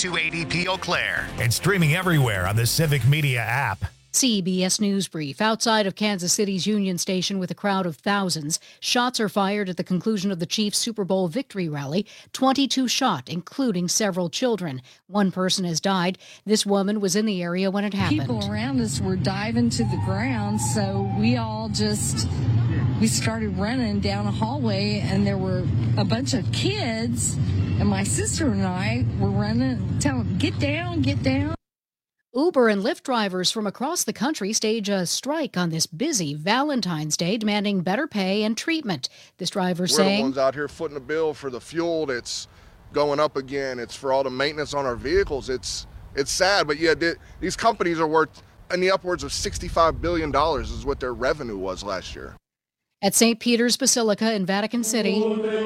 280p Eau Claire. And streaming everywhere on the Civic Media app. CBS News Brief. Outside of Kansas City's Union Station with a crowd of thousands, shots are fired at the conclusion of the Chiefs' Super Bowl victory rally. 22 shot, including several children. One person has died. This woman was in the area when it happened. People around us were diving to the ground, so we started running down a hallway, and there were a bunch of kids, and my sister and I were running, telling them, get down, get down. Uber and Lyft drivers from across the country stage a strike on this busy Valentine's Day, demanding better pay and treatment. This driver saying, we're the ones out here footing the bill for the fuel that's going up again. It's for all the maintenance on our vehicles. It's sad, but yeah, these companies are worth in the upwards of $65 billion is what their revenue was last year. At St. Peter's Basilica in Vatican City,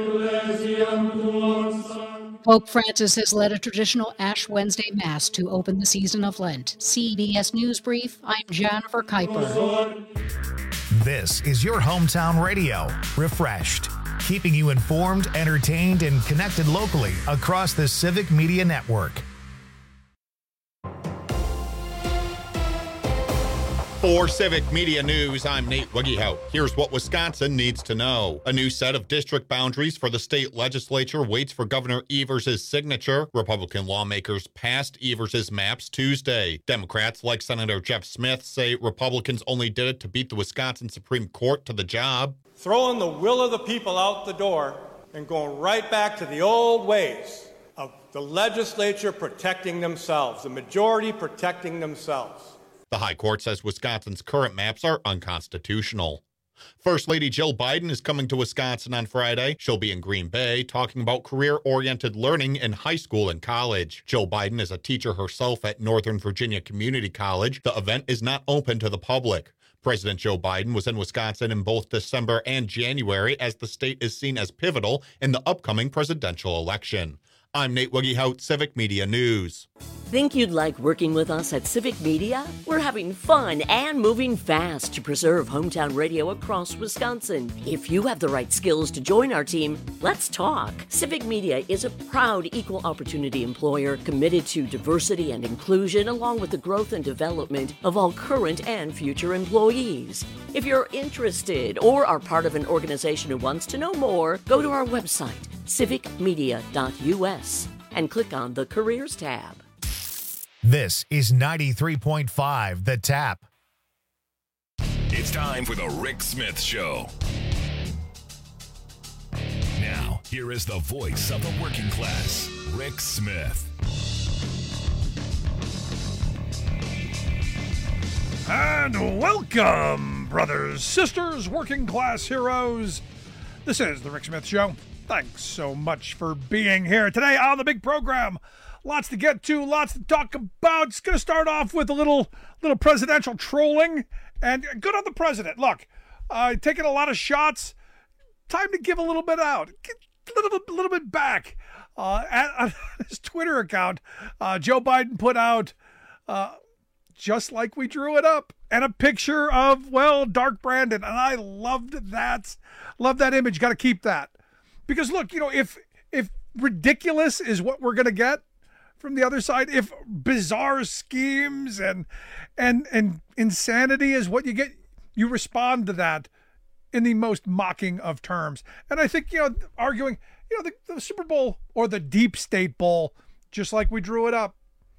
Pope Francis has led a traditional Ash Wednesday Mass to open the season of Lent. CBS News Brief, I'm Jennifer Kuiper. This is your hometown radio, Refreshed, keeping you informed, entertained, and connected locally across the Civic Media Network. For Civic Media News, I'm Nate Wiggyhout. Here's what Wisconsin needs to know. A new set of district boundaries for the state legislature waits for Governor Evers' signature. Republican lawmakers passed Evers' maps Tuesday. Democrats, like Senator Jeff Smith, say Republicans only did it to beat the Wisconsin Supreme Court to the job. Throwing the will of the people out the door and going right back to the old ways of the legislature protecting themselves, the majority protecting themselves. The High Court says Wisconsin's current maps are unconstitutional. First Lady Jill Biden is coming to Wisconsin on Friday. She'll be in Green Bay talking about career-oriented learning in high school and college. Jill Biden is a teacher herself at Northern Virginia Community College. The event is not open to the public. President Joe Biden was in Wisconsin in both December and January as the state is seen as pivotal in the upcoming presidential election. I'm Nate Wiggyhout, Civic Media News. Think you'd like working with us at Civic Media? We're having fun and moving fast to preserve hometown radio across Wisconsin. If you have the right skills to join our team, let's talk. Civic Media is a proud equal opportunity employer committed to diversity and inclusion along with the growth and development of all current and future employees. If you're interested or are part of an organization who wants to know more, go to our website, civicmedia.us, and click on the Careers tab. This is 93.5 The Tap. It's time for the Rick Smith Show. Now, here is the voice of the working class, Rick Smith. And welcome, brothers, sisters, working class heroes. This is the Rick Smith Show. Thanks so much for being here today on the big program. Lots to get to, lots to talk about. It's going to start off with a little presidential trolling. And good on the president. Look, taking a lot of shots. Time to give a little bit out. Get a little bit back. On his Twitter account, Joe Biden put out, just like we drew it up, and a picture of, Dark Brandon. And I loved that. Love that image. Got to keep that. Because look, if ridiculous is what we're going to get from the other side, if bizarre schemes and insanity is what you get, you respond to that in the most mocking of terms. And I think, arguing, the Super Bowl or the Deep State Bowl, just like we drew it up.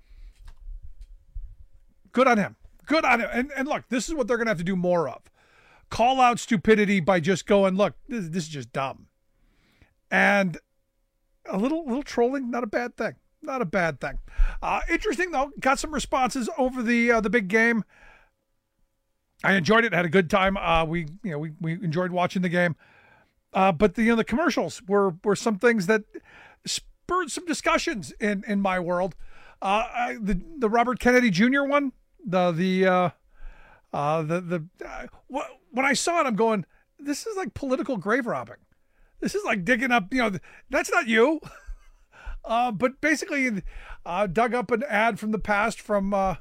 Good on him. Good on him. And look, this is what they're going to have to do more of. Call out stupidity by just going, look, this is just dumb. And a little trolling, not a bad thing. Not a bad thing. Interesting though, got some responses over the big game. I enjoyed it, had a good time. We enjoyed watching the game. But the commercials were some things that spurred some discussions in my world. The Robert Kennedy Jr. one, when I saw it, I'm going, this is like political grave robbing. This is like digging up, that's not you. But basically dug up an ad from the past from a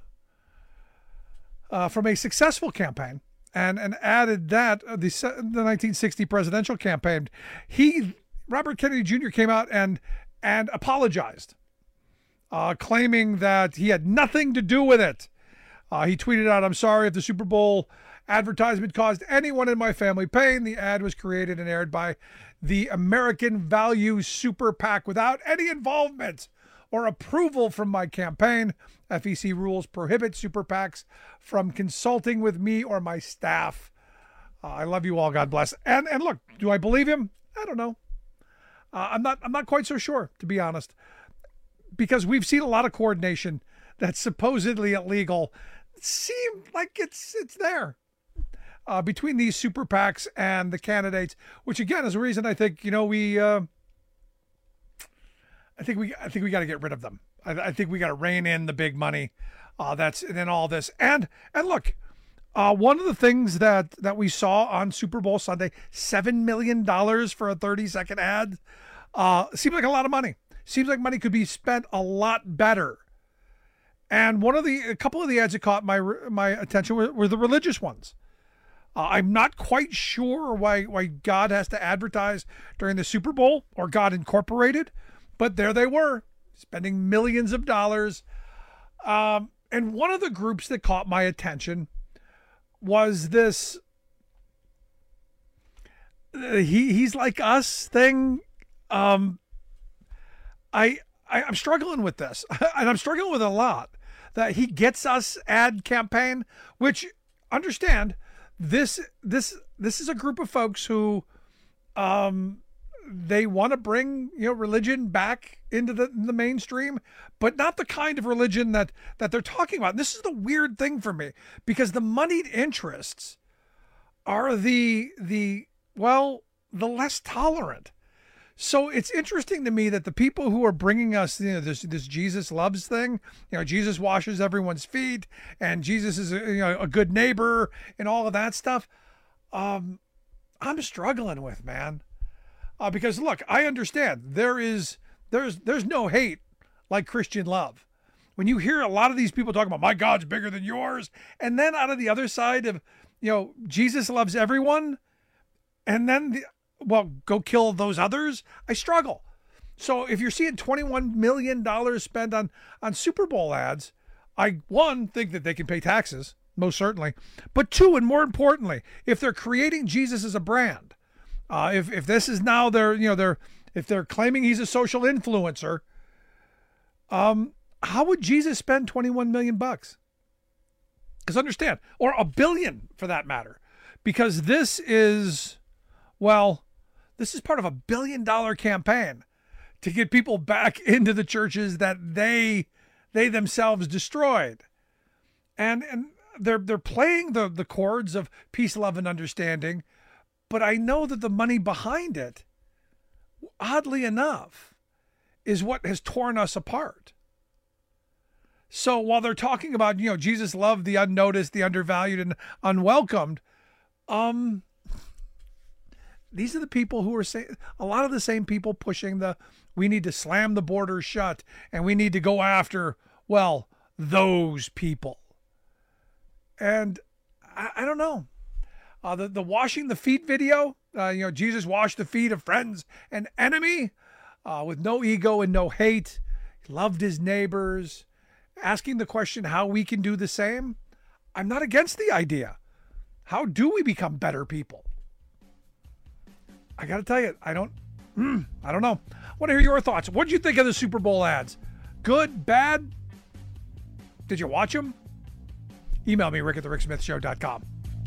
successful campaign and added that, the 1960 presidential campaign. Robert Kennedy Jr. came out and apologized claiming that he had nothing to do with it. He tweeted out, "I'm sorry if the Super Bowl advertisement caused anyone in my family pain. The ad was created and aired by the American Values Super PAC without any involvement or approval from my campaign. FEC rules prohibit super PACs from consulting with me or my staff. I love you all. God bless." And look, do I believe him? I don't know. I'm not quite so sure, to be honest, because we've seen a lot of coordination that's supposedly illegal. It seemed like it's there between these super PACs and the candidates, which again is a reason I think I think we got to get rid of them. I think we got to rein in the big money that's in all this. And look, one of the things that we saw on Super Bowl Sunday, $7 million for a 30-second ad, seemed like a lot of money. Seems like money could be spent a lot better. And a couple of the ads that caught my attention were the religious ones. I'm not quite sure why God has to advertise during the Super Bowl, or God Incorporated, but there they were, spending millions of dollars. And one of the groups that caught my attention was this he's like us thing. I'm struggling with this, and I'm struggling with it a lot. That he gets us ad campaign, which, understand, this is a group of folks who they want to bring religion back into the mainstream, but not the kind of religion that they're talking about. And this is the weird thing for me, because the moneyed interests are the less tolerant. So it's interesting to me that the people who are bringing us this Jesus loves thing, Jesus washes everyone's feet, and Jesus is a good neighbor, and all of that stuff, I'm struggling with, man. Because look, I understand there's no hate like Christian love. When you hear a lot of these people talking about my God's bigger than yours, and then out of the other side of Jesus loves everyone, and then go kill those others, I struggle. So if you're seeing $21 million spent on Super Bowl ads, I, one, think that they can pay taxes, most certainly. But two, and more importantly, if they're creating Jesus as a brand, if this is now if they're claiming he's a social influencer, how would Jesus spend 21 million bucks? Because understand, or $1 billion for that matter, because this is part of $1 billion campaign to get people back into the churches that they themselves destroyed. And they're playing the chords of peace, love, and understanding, but I know that the money behind it, oddly enough, is what has torn us apart. So while they're talking about, Jesus loved the unnoticed, the undervalued, and unwelcomed, these are the people who are saying, a lot of the same people pushing we need to slam the borders shut and we need to go after, those people. And I don't know. The washing the feet video, Jesus washed the feet of friends and enemy with no ego and no hate. He loved his neighbors. Asking the question how we can do the same. I'm not against the idea. How do we become better people? I got to tell you, I don't know. I want to hear your thoughts. What did you think of the Super Bowl ads? Good, bad? Did you watch them? Email me, rick@thericksmithshow.com.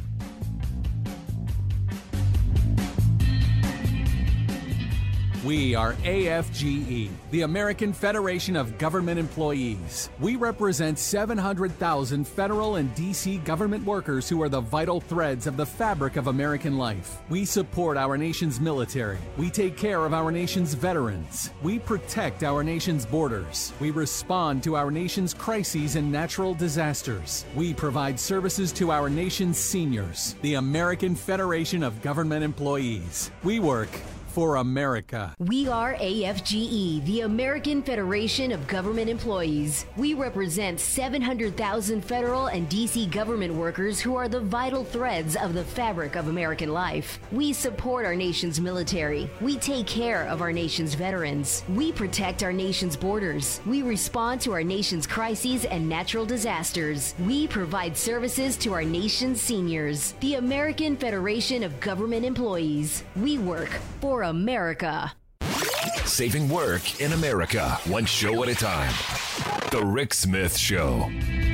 We are AFGE, the American Federation of Government Employees. We represent 700,000 federal and D.C. government workers who are the vital threads of the fabric of American life. We support our nation's military. We take care of our nation's veterans. We protect our nation's borders. We respond to our nation's crises and natural disasters. We provide services to our nation's seniors. The American Federation of Government Employees. We work for America. We are AFGE, the American Federation of Government Employees. We represent 700,000 federal and D.C. government workers who are the vital threads of the fabric of American life. We support our nation's military. We take care of our nation's veterans. We protect our nation's borders. We respond to our nation's crises and natural disasters. We provide services to our nation's seniors. The American Federation of Government Employees. We work for America. Saving work in America, one show at a time. The Rick Smith Show.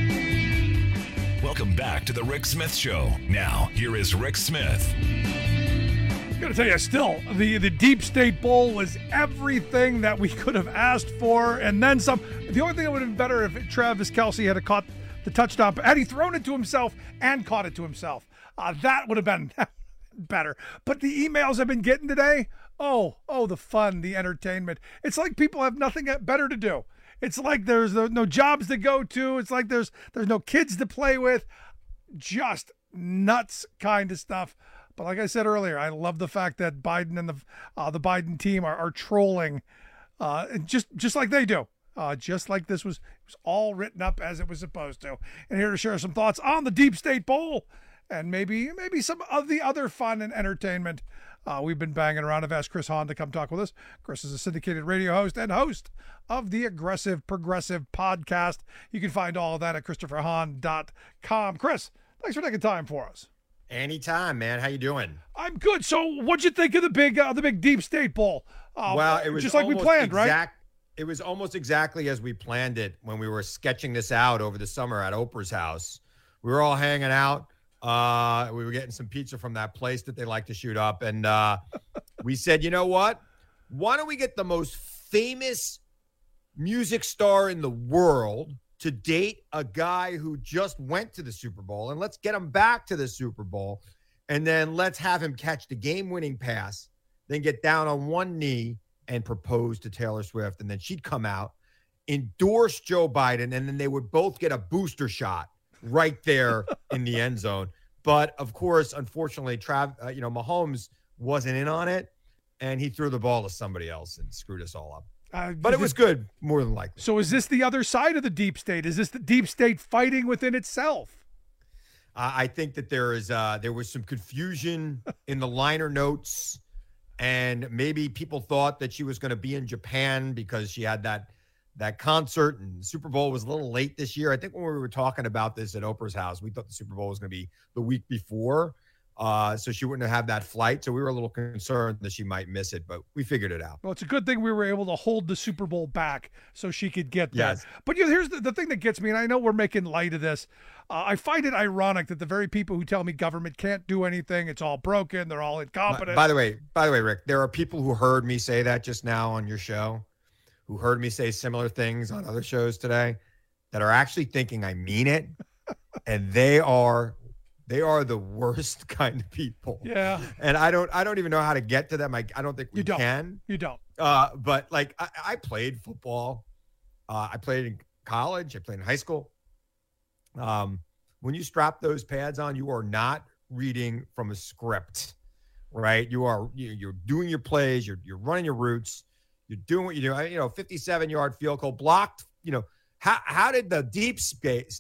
Welcome back to The Rick Smith Show. Now, here is Rick Smith. I'm going to tell you, still, the Deep State Bowl was everything that we could have asked for, and then some. The only thing that would have been better if Travis Kelce had caught the touchdown, had he thrown it to himself and caught it to himself. That would have been better. But the emails I've been getting today, oh, the fun, the entertainment. It's like people have nothing better to do. It's like there's no jobs to go to. It's like there's no kids to play with. Just nuts kind of stuff. But like I said earlier, I love the fact that Biden and the Biden team are trolling, just like they do. Just like this was all written up as it was supposed to. And here to share some thoughts on the Deep State Bowl and maybe some of the other fun and entertainment we've been banging around. I've asked Chris Hahn to come talk with us. Chris is a syndicated radio host and host of the Aggressive Progressive podcast. You can find all of that at ChristopherHahn.com. Chris, thanks for taking time for us. Anytime, man. How you doing? I'm good. So what'd you think of the big Deep State Bowl? Well, it was just like we planned, right? It was almost exactly as we planned it when we were sketching this out over the summer at Oprah's house. We were all hanging out. We were getting some pizza from that place that they like to shoot up. And we said, you know what? Why don't we get the most famous music star in the world to date a guy who just went to the Super Bowl, and let's get him back to the Super Bowl, and then let's have him catch the game-winning pass, then get down on one knee and propose to Taylor Swift, and then she'd come out, endorse Joe Biden, and then they would both get a booster shot right there in the end zone. But, of course, unfortunately, Mahomes wasn't in on it, and he threw the ball to somebody else and screwed us all up. But it was good, more than likely. So is this the other side of the deep state? Is this the deep state fighting within itself? I think that there was some confusion in the liner notes, and maybe people thought that she was going to be in Japan because she had that concert, and the Super Bowl was a little late this year. I think when we were talking about this at Oprah's house, we thought the Super Bowl was going to be the week before. So she wouldn't have that flight. So we were a little concerned that she might miss it, but we figured it out. Well, it's a good thing we were able to hold the Super Bowl back so she could get there. Yes. But here's the thing that gets me, and I know we're making light of this. I find it ironic that the very people who tell me government can't do anything, it's all broken, they're all incompetent. By the way, Rick, there are people who heard me say that just now on your show, who heard me say similar things on other shows today, that are actually thinking I mean it, and they are the worst kind of people. Yeah. And I don't even know how to get to them. I don't think we can. You don't. But like I played football. I played in college. I played in high school. When you strap those pads on, you are not reading from a script, right? You're doing your plays. You're running your routes. You're doing what you do. 57-yard field goal blocked. How did the deep state,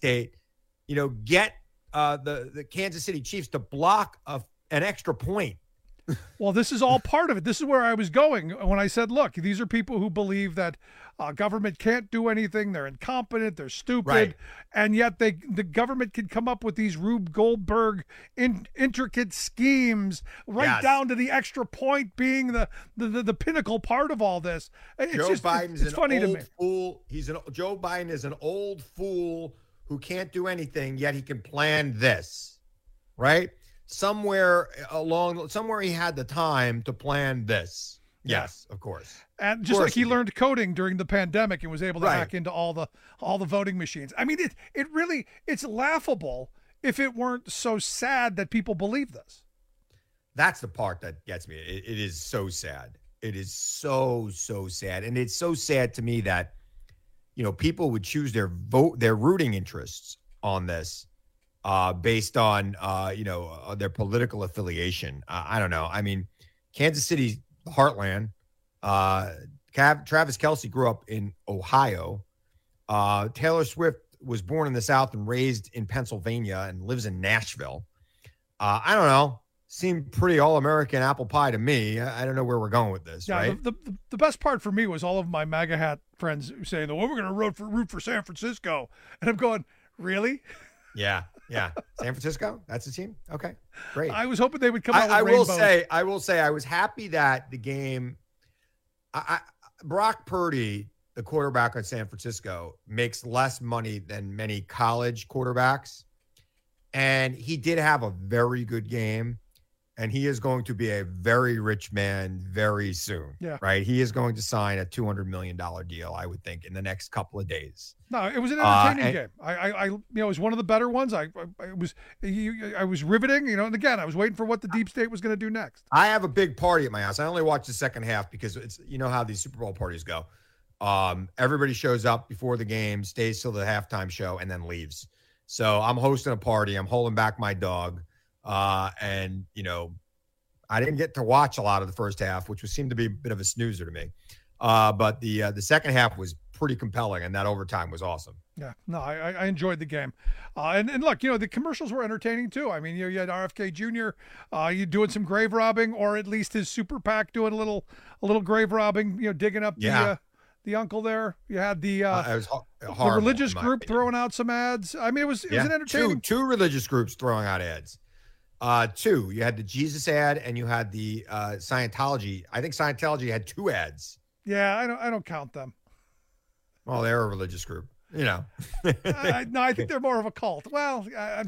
get the Kansas City Chiefs to block an extra point? Well, this is all part of it. This is where I was going when I said, look, these are people who believe that government can't do anything. They're incompetent. They're stupid. Right. And yet the government can come up with these Rube Goldberg intricate schemes down to the extra point being the pinnacle part of all this. Joe Biden's an old fool. Joe Biden is an old fool who can't do anything, yet he can plan this, right? Somewhere he had the time to plan this. Yes, of course. And just like he learned coding during the pandemic and was able to hack into all the voting machines. I mean, it's laughable if it weren't so sad that people believe this. That's the part that gets me. It is so sad. It is so sad. And it's so sad to me that people would choose their rooting interests on this based on, their political affiliation. I don't know. I mean, Kansas City, the heartland. Travis Kelce grew up in Ohio. Taylor Swift was born in the South and raised in Pennsylvania and lives in Nashville. I don't know. Seemed pretty all-American apple pie to me. I don't know where we're going with this, right? The best part for me was all of my MAGA hat friends saying, well, we're going to root for San Francisco. And I'm going, really? Yeah. San Francisco? That's the team? Okay, great. I was hoping they would come out with I rainbows. will say I was happy that the game Brock Purdy, the quarterback on San Francisco, makes less money than many college quarterbacks. And he did have a very good game. And he is going to be a very rich man very soon. Yeah. Right? He is going to sign a $200 million deal, I would think, in the next couple of days. No, it was an entertaining game. It was one of the better ones. I was riveting, and again, I was waiting for what the deep state was going to do next. I have a big party at my house. I only watched the second half because it's, how these Super Bowl parties go. Everybody shows up before the game, stays till the halftime show, and then leaves. So I'm hosting a party. I'm holding back my dog. And I didn't get to watch a lot of the first half, which seemed to be a bit of a snoozer to me. But the second half was pretty compelling, and that overtime was awesome. Yeah, no, I enjoyed the game. And look, the commercials were entertaining too. I mean, you had RFK Jr. You doing some grave robbing, or at least his super PAC doing a little grave robbing. Digging up the uncle there. You had the religious group throwing out some ads. I mean, it was an entertaining. Two religious groups throwing out ads. Two, you had the Jesus ad and you had the Scientology. I think Scientology had 2 ads. Yeah, I don't count them. Well, they're a religious group, No, I think they're more of a cult. Well,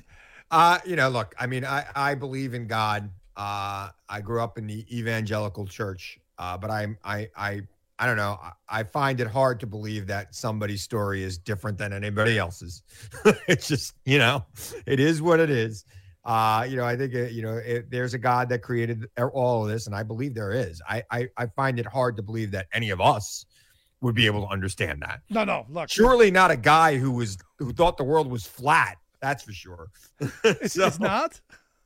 look, I mean, I believe in God. I grew up in the evangelical church, but I don't know. I find it hard to believe that somebody's story is different than anybody else's. It's just, it is what it is. I think, there's a God that created all of this, and I believe there is. I find it hard to believe that any of us would be able to understand that. No, look. Surely not a guy who thought the world was flat. That's for sure. It's not?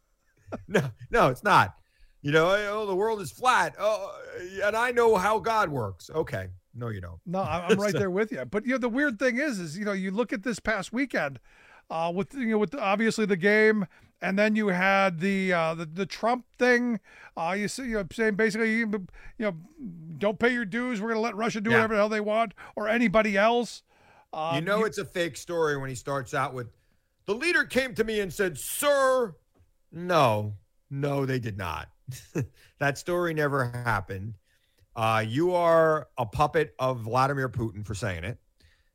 No, it's not. The world is flat. Oh, and I know how God works. Okay. No, you don't. No, I'm right there with you. But, the weird thing is, you look at this past weekend with obviously the game. And then you had the Trump thing. Saying basically, don't pay your dues. We're going to let Russia do whatever the hell they want, or anybody else. It's a fake story when he starts out with, the leader came to me and said, "Sir." No, they did not. That story never happened. You are a puppet of Vladimir Putin for saying it.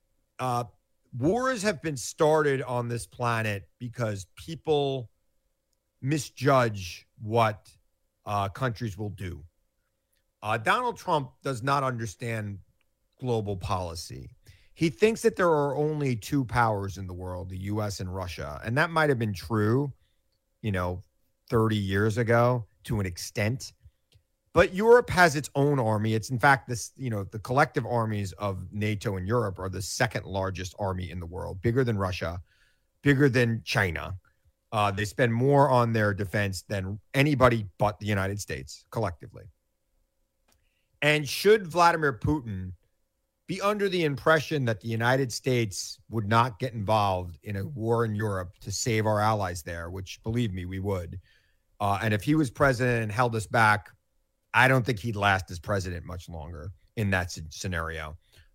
Wars have been started on this planet because people misjudge what countries will do. Donald Trump does not understand global policy. He thinks that there are only 2 powers in the world, the U.S. and Russia. And that might have been true, 30 years ago to an extent. But Europe has its own army. It's, in fact, the collective armies of NATO and Europe are the second largest army in the world, bigger than Russia, bigger than China. They spend more on their defense than anybody but the United States collectively. And should Vladimir Putin be under the impression that the United States would not get involved in a war in Europe to save our allies there, which, believe me, we would. And if he was president and held us back, I don't think he'd last as president much longer in that scenario.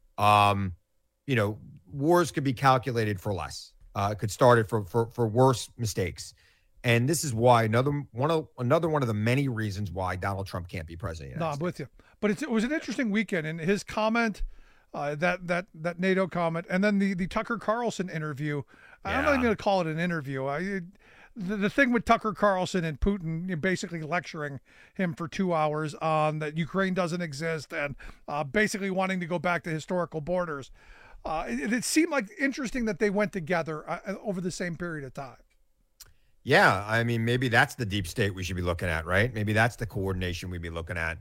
Wars could be calculated for less. Could start it for worse mistakes. And this is why another one of the many reasons why Donald Trump can't be president. No, I'm with you. But it was an interesting weekend, and his comment, that NATO comment, and then the Tucker Carlson interview. I'm not even going to call it an interview. The thing with Tucker Carlson and Putin, basically lecturing him for 2 hours on that Ukraine doesn't exist and basically wanting to go back to historical borders. It seemed like interesting that they went together over the same period of time. Yeah, I mean, maybe that's the deep state we should be looking at, right? Maybe that's the coordination we'd be looking at.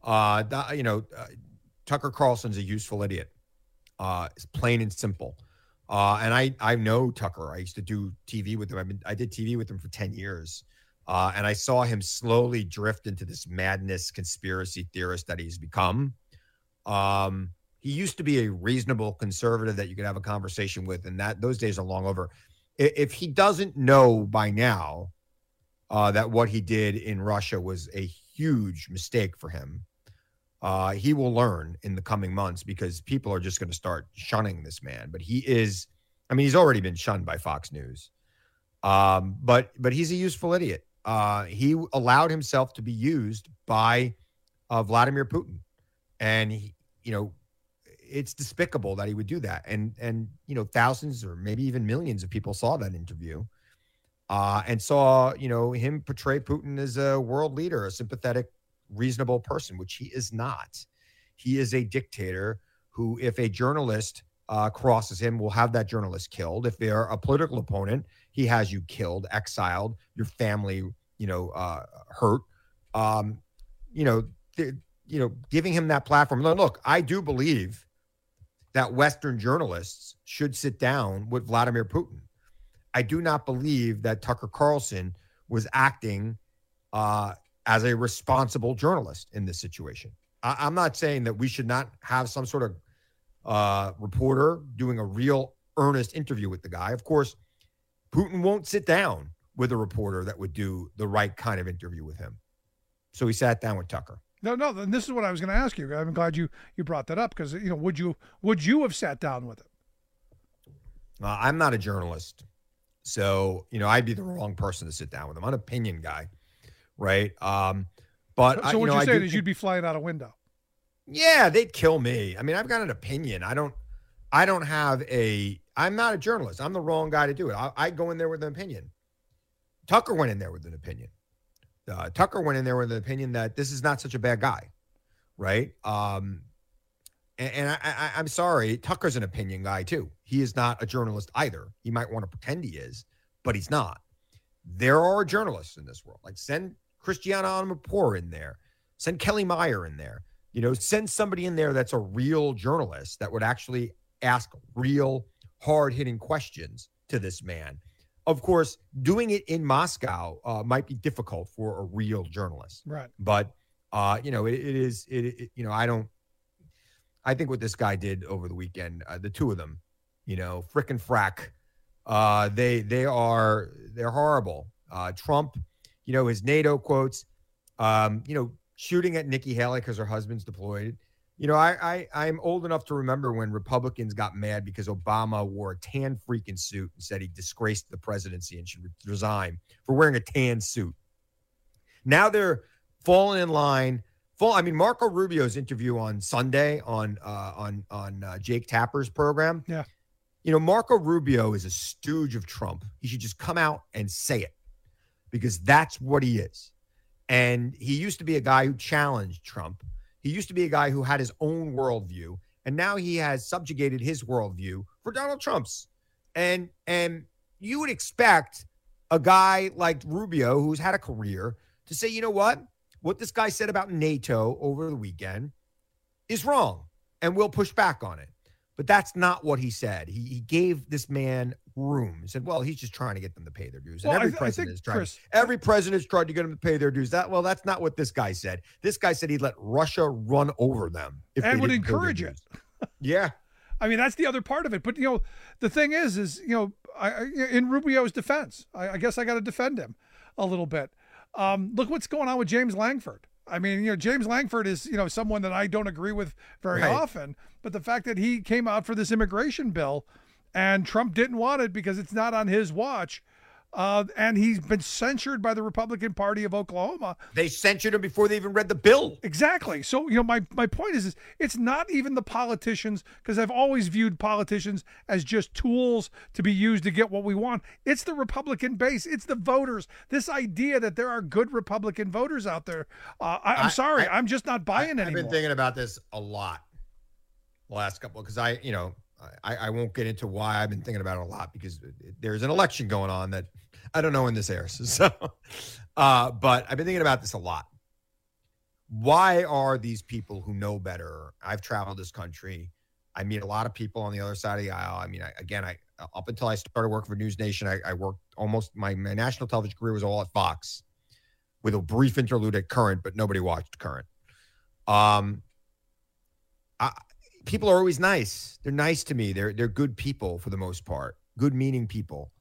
Tucker Carlson's a useful idiot. It's plain and simple. And I know Tucker. I used to do TV with him. I did TV with him for 10 years. And I saw him slowly drift into this madness conspiracy theorist that he's become. He used to be a reasonable conservative that you could have a conversation with, and those days are long over. If he doesn't know by now that what he did in Russia was a huge mistake for him, he will learn in the coming months, because people are just going to start shunning this man. But he's already been shunned by Fox News. But he's a useful idiot. He allowed himself to be used by Vladimir Putin. And, it's despicable that he would do that. And thousands or maybe even millions of people saw that interview and saw, him portray Putin as a world leader, a sympathetic, reasonable person, which he is not. He is a dictator who, if a journalist crosses him, will have that journalist killed. If they're a political opponent, he has you killed, exiled, your family, hurt. Giving him that platform. Look, I do believe that Western journalists should sit down with Vladimir Putin. I do not believe that Tucker Carlson was acting as a responsible journalist in this situation. I'm not saying that we should not have some sort of reporter doing a real earnest interview with the guy. Of course, Putin won't sit down with a reporter that would do the right kind of interview with him. So he sat down with Tucker. No, and this is what I was going to ask you. I'm glad you brought that up, because would you have sat down with him? I'm not a journalist, so I'd be the wrong person to sit down with him. I'm an opinion guy, right? But so what you're saying is you'd be flying out a window. Yeah, they'd kill me. I've got an opinion. I'm not a journalist. I'm the wrong guy to do it. I go in there with an opinion. Tucker went in there with an opinion. Tucker went in there with an opinion that this is not such a bad guy, right? And I'm sorry, Tucker's an opinion guy too. He is not a journalist either. He might want to pretend he is, but he's not. There are journalists in this world. Like, send Christiana Amanpour in there. Send Kelly Meyer in there. Send somebody in there that's a real journalist that would actually ask real hard-hitting questions to this man. Of course, doing it in Moscow might be difficult for a real journalist. Right. But, I think what this guy did over the weekend, the two of them, Frick and Frack, they're horrible. Trump, his NATO quotes, shooting at Nikki Haley because her husband's deployed. I'm old enough to remember when Republicans got mad because Obama wore a tan freaking suit and said he disgraced the presidency and should resign for wearing a tan suit. Now they're falling in line. Marco Rubio's interview on Sunday on Jake Tapper's program. Yeah. Marco Rubio is a stooge of Trump. He should just come out and say it, because that's what he is. And he used to be a guy who challenged Trump. He used to be a guy who had his own worldview, and now he has subjugated his worldview for Donald Trump's. And you would expect a guy like Rubio, who's had a career, to say, you know what this guy said about NATO over the weekend is wrong, and we'll push back on it. But that's not what he said. He gave this man room. He said, well, he's just trying to get them to pay their dues. And every president's tried to get them to pay their dues. That's not what this guy said. This guy said he'd let Russia run over them if and they would didn't encourage it. Yeah. That's the other part of it. But, the thing is in Rubio's defense, I guess I got to defend him a little bit. Look what's going on with James Langford. James Langford is, someone that I don't agree with very often, but the fact that he came out for this immigration bill and Trump didn't want it because it's not on his watch, and he's been censured by the Republican Party of Oklahoma. They censured him before they even read the bill. Exactly. So, my point is it's not even the politicians, because I've always viewed politicians as just tools to be used to get what we want. It's the Republican base. It's the voters. This idea that there are good Republican voters out there. I'm sorry. I'm just not buying anymore. I've been thinking about this a lot the last couple, because I won't get into why I've been thinking about it a lot, because there's an election going on that I don't know when this airs. So, but I've been thinking about this a lot. Why are these people who know better? I've traveled this country. I meet a lot of people on the other side of the aisle. I up until I started working for News Nation, I worked almost my national television career was all at Fox. with a brief interlude at Current, but nobody watched Current. People are always nice. They're nice to me. They're good people for the most part, good meaning people.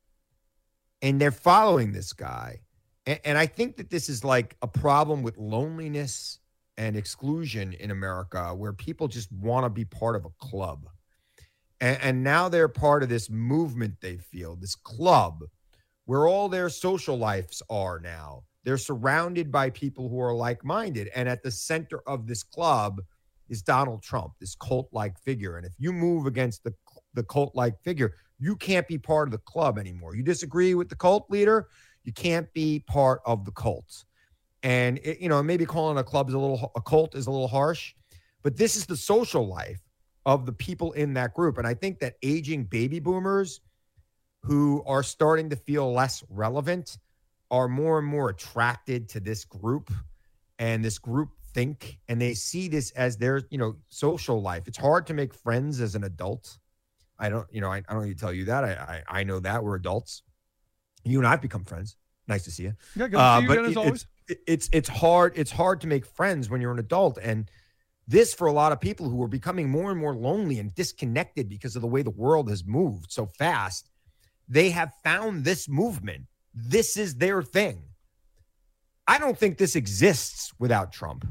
And they're following this guy. And I think that this is like a problem with loneliness and exclusion in America, where people just want to be part of a club. And now they're part of this movement they feel, this club, where all their social lives are now. They're surrounded by people who are like-minded. And at the center of this club is Donald Trump, this cult-like figure. And if you move against the cult-like figure, you can't be part of the club anymore. You disagree with the cult leader, you can't be part of the cult. And, maybe calling a cult is a little harsh, but this is the social life of the people in that group. And I think that aging baby boomers who are starting to feel less relevant are more and more attracted to this group and this group think, and they see this as their, social life. It's hard to make friends as an adult. I don't need to tell you that. I know that we're adults. You and I've become friends. Nice to see you. Yeah, good to see you again, as always. It's hard. It's hard to make friends when you're an adult. And this, for a lot of people who are becoming more and more lonely and disconnected because of the way the world has moved so fast, they have found this movement. This is their thing. I don't think this exists without Trump.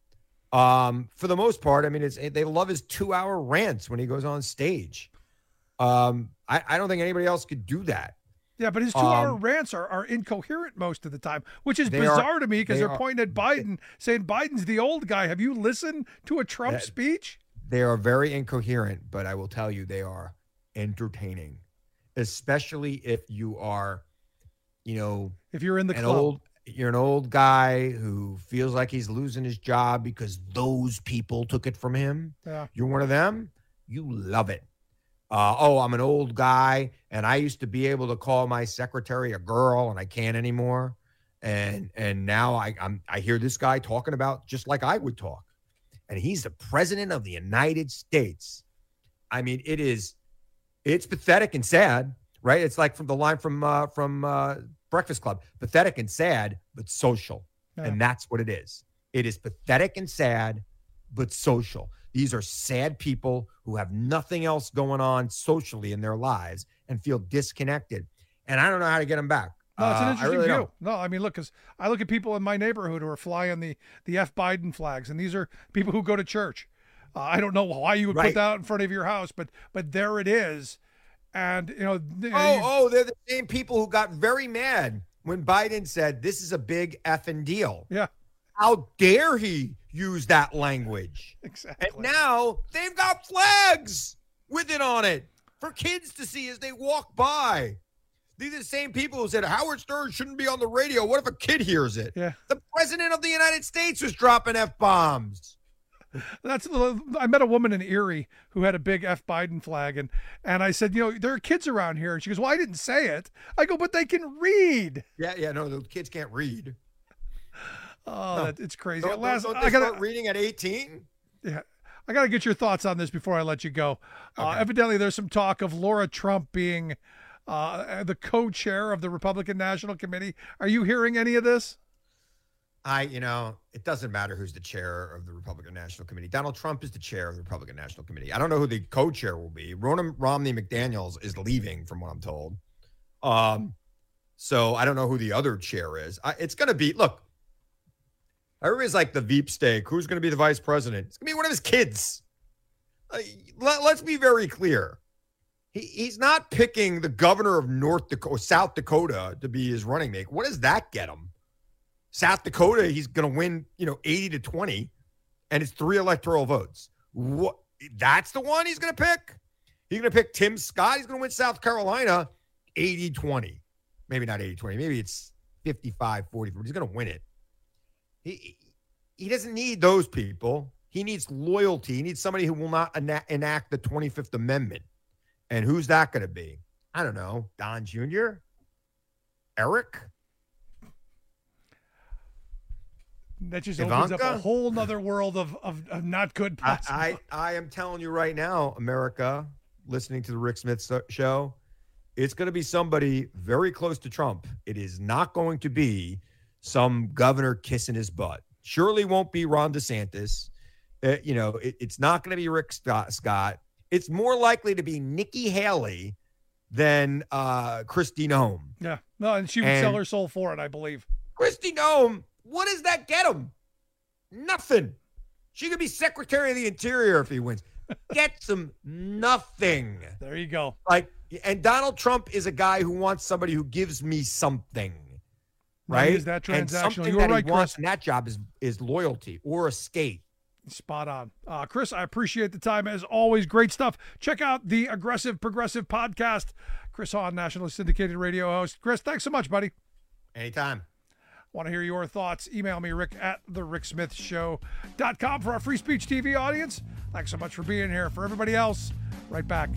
For the most part, they love his 2-hour rants when he goes on stage. I don't think anybody else could do that. Yeah, but his 2-hour rants are incoherent most of the time, which is bizarre to me because they're pointing at Biden, saying Biden's the old guy. Have you listened to a Trump speech? They are very incoherent, but I will tell you they are entertaining, especially if you are, if you're in the club. You're an old guy who feels like he's losing his job because those people took it from him. Yeah. You're one of them. You love it. I'm an old guy, and I used to be able to call my secretary a girl, and I can't anymore. And now I hear this guy talking about just like I would talk, and he's the president of the United States. It's pathetic and sad, right? It's like from the line from Breakfast Club, pathetic and sad, but social. Yeah. And that's what it is. It is pathetic and sad, but social. These are sad people who have nothing else going on socially in their lives and feel disconnected. And I don't know how to get them back. No, it's an interesting view. Don't. No, look, because I look at people in my neighborhood who are flying the F Biden flags, and these are people who go to church. I don't know why you would put that in front of your house, but there it is. And, they're the same people who got very mad when Biden said this is a big effing deal. Yeah. How dare he use that language? Exactly. And now they've got flags with it on it for kids to see as they walk by. These are the same people who said Howard Stern shouldn't be on the radio. What if a kid hears it? Yeah. The president of the United States was dropping F-bombs. I met a woman in Erie who had a big F Biden flag, and I said, there are kids around here, and she goes, well, I didn't say it. I go, but they can read. Yeah, no, the kids can't read. Oh, it's crazy. Don't they start reading at 18? Yeah, I got to get your thoughts on this before I let you go. Okay. Evidently, there's some talk of Laura Trump being the co-chair of the Republican National Committee. Are you hearing any of this? It doesn't matter who's the chair of the Republican National Committee. Donald Trump is the chair of the Republican National Committee. I don't know who the co-chair will be. Ronna Romney McDaniels is leaving, from what I'm told. So I don't know who the other chair is. It's going to be, look, everybody's like the Veep steak. Who's going to be the vice president? It's going to be one of his kids. Let's be very clear. He's not picking the governor of South Dakota to be his running mate. What does that get him? South Dakota, he's going to win, 80-20, and it's 3 electoral votes. What? That's the one he's going to pick? He's going to pick Tim Scott. He's going to win South Carolina 80-20. Maybe not 80-20. Maybe it's 55-40. But he's going to win it. He doesn't need those people. He needs loyalty. He needs somebody who will not enact the 25th Amendment. And who's that going to be? I don't know. Don Jr.? Eric? That just opens up a whole nother world of not good possible. I am telling you right now, America, listening to the Rick Smith show, it's going to be somebody very close to Trump. It is not going to be some governor kissing his butt. Surely won't be Ron DeSantis. It's not going to be Rick Scott. It's more likely to be Nikki Haley than Kristi Noem. Yeah. No, and she would sell her soul for it, I believe. Kristi Noem, what does that get him? Nothing. She could be Secretary of the Interior if he wins. Gets him nothing. There you go. And Donald Trump is a guy who wants somebody who gives me something. Right? Is that transactional? And something You're that right, he wants Chris. in that job is loyalty or a skate. Spot on. Chris, I appreciate the time. As always, great stuff. Check out the Aggressive Progressive podcast. Chris Hahn, nationally syndicated radio host. Chris, thanks so much, buddy. Anytime. Want to hear your thoughts? Email me, Rick at thericksmithshow.com. For our Free Speech TV audience, thanks so much for being here. For everybody else, right back.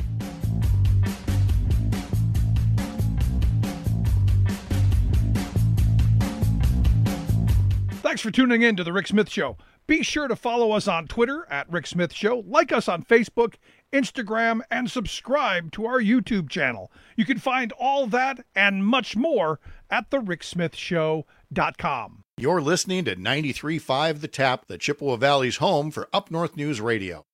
Thanks for tuning in to The Rick Smith Show. Be sure to follow us on Twitter at Rick Smith Show, like us on Facebook, Instagram, and subscribe to our YouTube channel. You can find all that and much more at thericksmithshow.com. You're listening to 93.5 The Tap, the Chippewa Valley's home for Up North News Radio.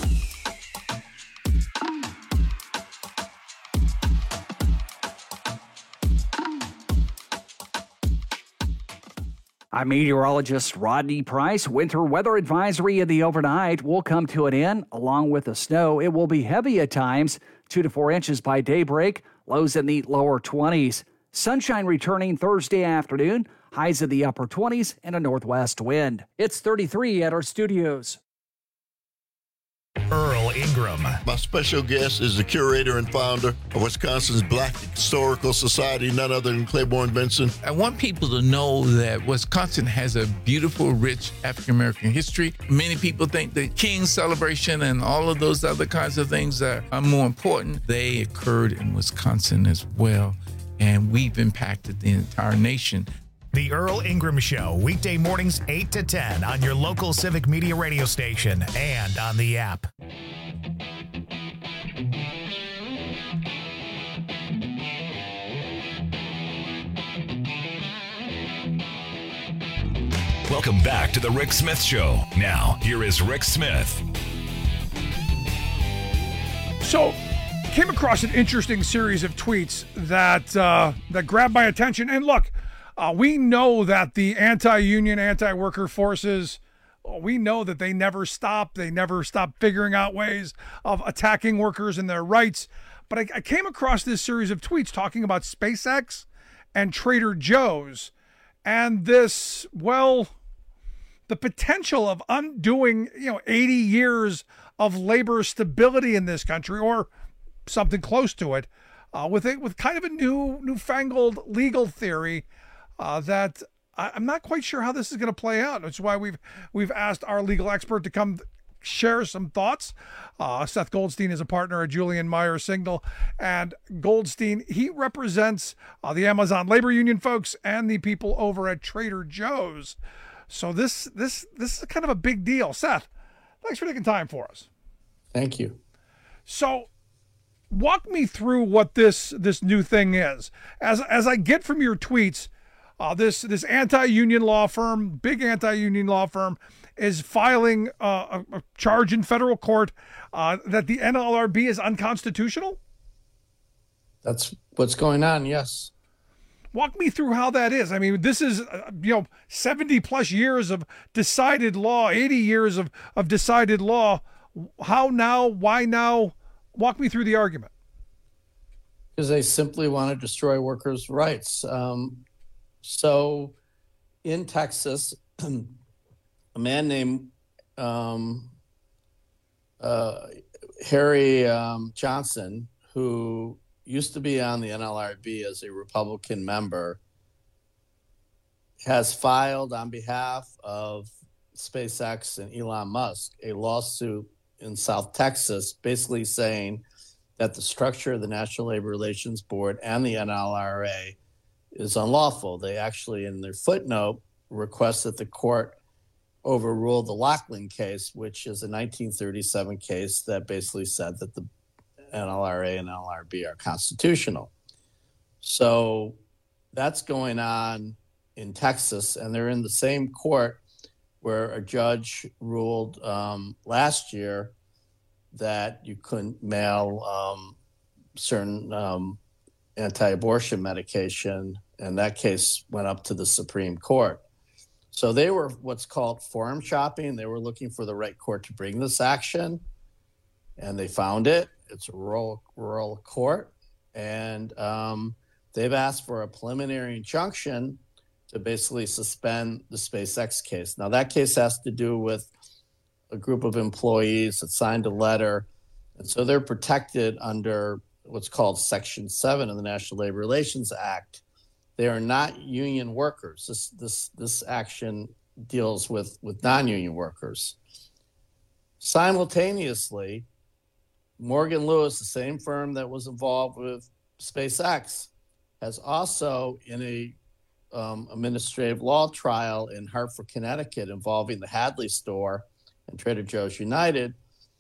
I'm meteorologist Rodney Price. Winter weather advisory in the overnight will come to an end along with the snow. It will be heavy at times, 2 to 4 inches by daybreak, lows in the lower 20s. Sunshine returning Thursday afternoon, highs in the upper 20s and a northwest wind. It's 33 at our studios. Earl Ingram. My special guest is the curator and founder of Wisconsin's Black Historical Society, none other than Claiborne Benson. I want people to know that Wisconsin has a beautiful, rich African-American history. Many people think the King's celebration and all of those other kinds of things are more important. They occurred in Wisconsin as well, and we've impacted the entire nation. The Earl Ingram Show, weekday mornings 8 to 10 on your local Civic Media radio station and on the app. Welcome back to The Rick Smith Show. Now, here is Rick Smith. So, came across an interesting series of tweets that grabbed my attention. And look, we know that the anti-union, anti-worker forces, we know that they never stop. They never stop figuring out ways of attacking workers and their rights. But I came across this series of tweets talking about SpaceX and Trader Joe's and this, the potential of undoing, 80 years of labor stability in this country, or something close to it, with kind of a newfangled legal theory that I'm not quite sure how this is going to play out. That's why we've asked our legal expert to come share some thoughts. Seth Goldstein is a partner at Julian Meyer Signal, and Goldstein, he represents the Amazon labor union folks and the people over at Trader Joe's. So this is kind of a big deal. Seth, thanks for taking time for us. Thank you. So walk me through what this new thing is. As I get from your tweets, this anti-union law firm, big anti-union law firm, is filing a charge in federal court that the NLRB is unconstitutional? That's what's going on, yes. Walk me through how that is. I mean, this is, 70 plus years of decided law, 80 years of decided law. How now? Why now? Walk me through the argument. Because they simply want to destroy workers' rights. So in Texas, a man named Harry Johnson, who used to be on the NLRB as a Republican member, has filed on behalf of SpaceX and Elon Musk a lawsuit in South Texas, basically saying that the structure of the National Labor Relations Board and the NLRA is unlawful. They actually, in their footnote, request that the court overrule the Laughlin case, which is a 1937 case that basically said that the NLRA and NLRB are constitutional. So that's going on in Texas, and they're in the same court where a judge ruled last year that you couldn't mail certain anti-abortion medication, and that case went up to the Supreme Court. So they were what's called forum shopping. They were looking for the right court to bring this action, and they found it. It's a rural court, and they've asked for a preliminary injunction to basically suspend the SpaceX case. Now, that case has to do with a group of employees that signed a letter, and so they're protected under what's called Section 7 of the National Labor Relations Act. They are not union workers. This action deals with non-union workers. Simultaneously, Morgan Lewis, the same firm that was involved with SpaceX, has also, in a administrative law trial in Hartford, Connecticut, involving the Hadley store and Trader Joe's United,